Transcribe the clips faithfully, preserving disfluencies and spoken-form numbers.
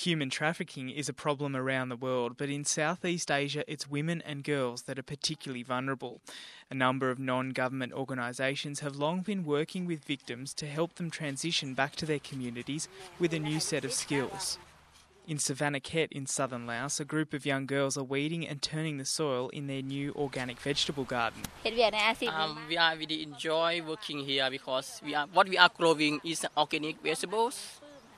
Human trafficking is a problem around the world, but in Southeast Asia it's women and girls that are particularly vulnerable. A number of non-government organisations have long been working with victims to help them transition back to their communities with a new set of skills. In Savannakhet in southern Laos, a group of young girls are weeding and turning the soil in their new organic vegetable garden. Um, we are really enjoy working here because we are what we are growing is organic vegetables.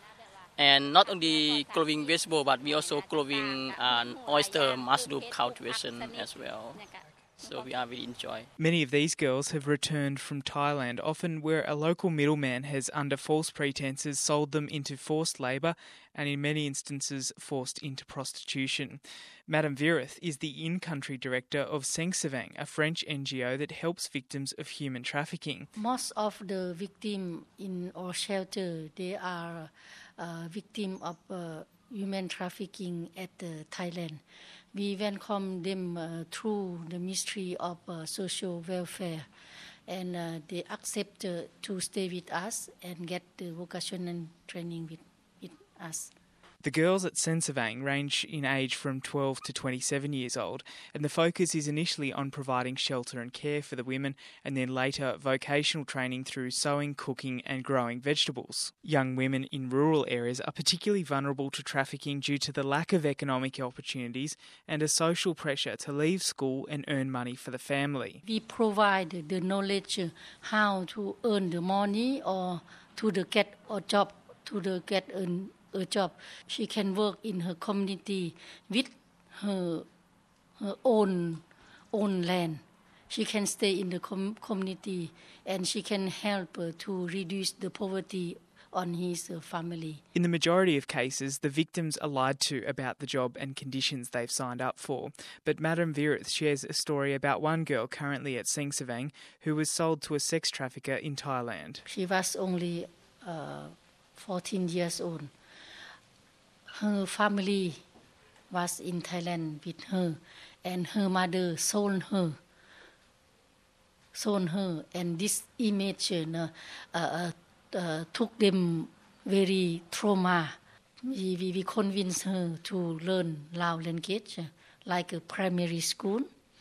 And not only growing vegetable, but we also growing an oyster mushroom cultivation as well. So we are really enjoy. Many of these girls have returned from Thailand, often where a local middleman has, under false pretences, sold them into forced labour and in many instances forced into prostitution. Madame Virith is the in-country director of Sengsavang, a French N G O that helps victims of human trafficking. Most of the victims in our shelter, they are uh, victims of uh, human trafficking at uh, Thailand. We welcome them uh, through the Ministry of uh, Social Welfare, and uh, they accept uh, to stay with us and get the vocational training with, with us. The girls at Sengsavang range in age from twelve to twenty-seven years old, and the focus is initially on providing shelter and care for the women, and then later vocational training through sewing, cooking and growing vegetables. Young women in rural areas are particularly vulnerable to trafficking due to the lack of economic opportunities and a social pressure to leave school and earn money for the family. We provide the knowledge how to earn the money or to the get a job, to the get earn a job. She can work in her community with her her own own land. She can stay in the com- community and she can help uh, to reduce the poverty on his uh, family. In the majority of cases, the victims are lied to about the job and conditions they've signed up for. But Madame Virith shares a story about one girl currently at Sengsavang who was sold to a sex trafficker in Thailand. She was only uh, fourteen years old. Her family was in Thailand with her, and her mother sold her. Sold her, and this image uh, uh, uh, took them very trauma. We, we, we convinced her to learn Lao language, uh, like a primary school,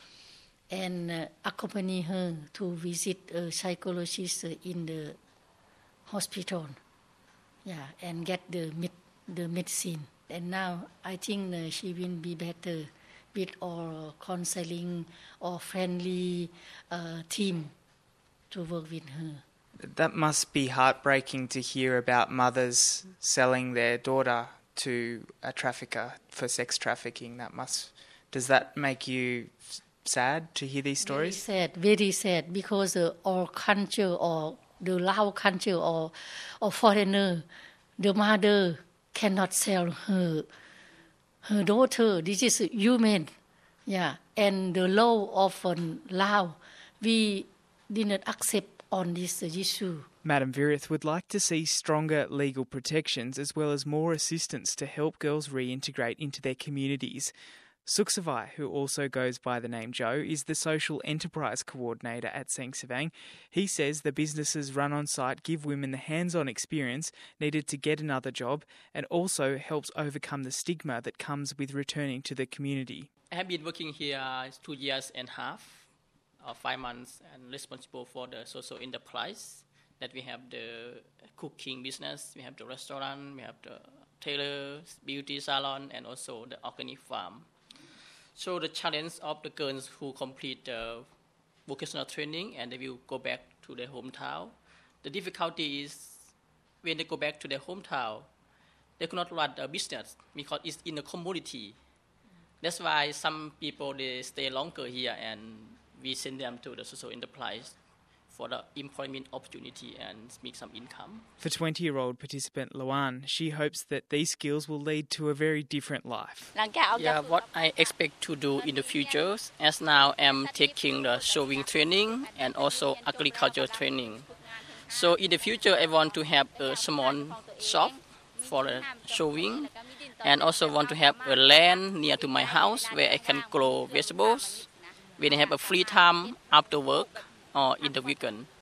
and uh, accompany her to visit a psychologist uh, in the hospital. Yeah, and get the med- the medicine. And now I think uh, she will be better with our counseling or friendly uh, team to work with her. That must be heartbreaking to hear about mothers selling their daughter to a trafficker for sex trafficking. That must does that make you sad to hear these stories? Very sad, very sad, because uh, our culture or the Lao culture or or foreigner, the mother cannot sell her her daughter. This is human, yeah. And the law of um, Lao, we did not accept on this issue. Madame Virith would like to see stronger legal protections as well as more assistance to help girls reintegrate into their communities. Suksavai, who also goes by the name Joe, is the social enterprise coordinator at Sengsavang. He says the businesses run on site give women the hands-on experience needed to get another job and also helps overcome the stigma that comes with returning to the community. I have been working here two years and a half, or five months, and responsible for the social enterprise. That we have the cooking business, we have the restaurant, we have the tailor, beauty salon, and also the organic farm. So the challenge of the girls who complete the vocational training and they will go back to their hometown, the difficulty is when they go back to their hometown, they cannot run a business because it's in a commodity. That's why some people, they stay longer here and we send them to the social enterprise for the employment opportunity and make some income. For twenty-year-old participant Luan, she hopes that these skills will lead to a very different life. Yeah, what I expect to do in the future, as now I'm taking the sewing training and also agriculture training. So in the future, I want to have a small shop for uh, sewing and also want to have a land near to my house where I can grow vegetables when I have a free time after work or in the weekend.